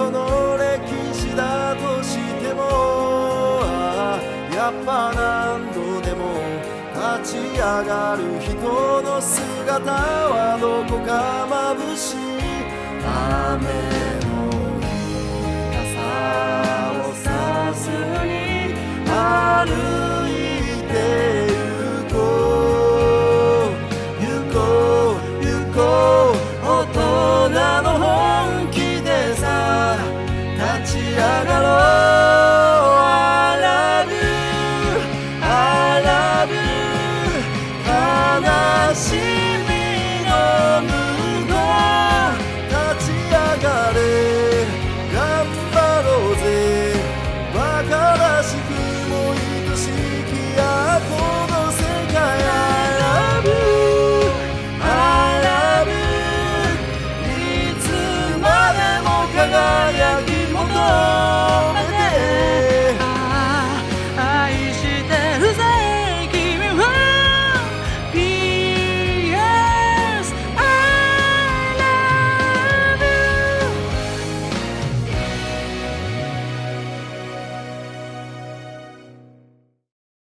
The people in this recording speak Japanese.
この歴史だとしても、やっぱ何度でも立ち上がる人の姿はどこか眩しい。雨の日傘をさすに歩いて行こう行こう行こう、大人の本気でさ立ち上がろう。 I love you I love you 悲しい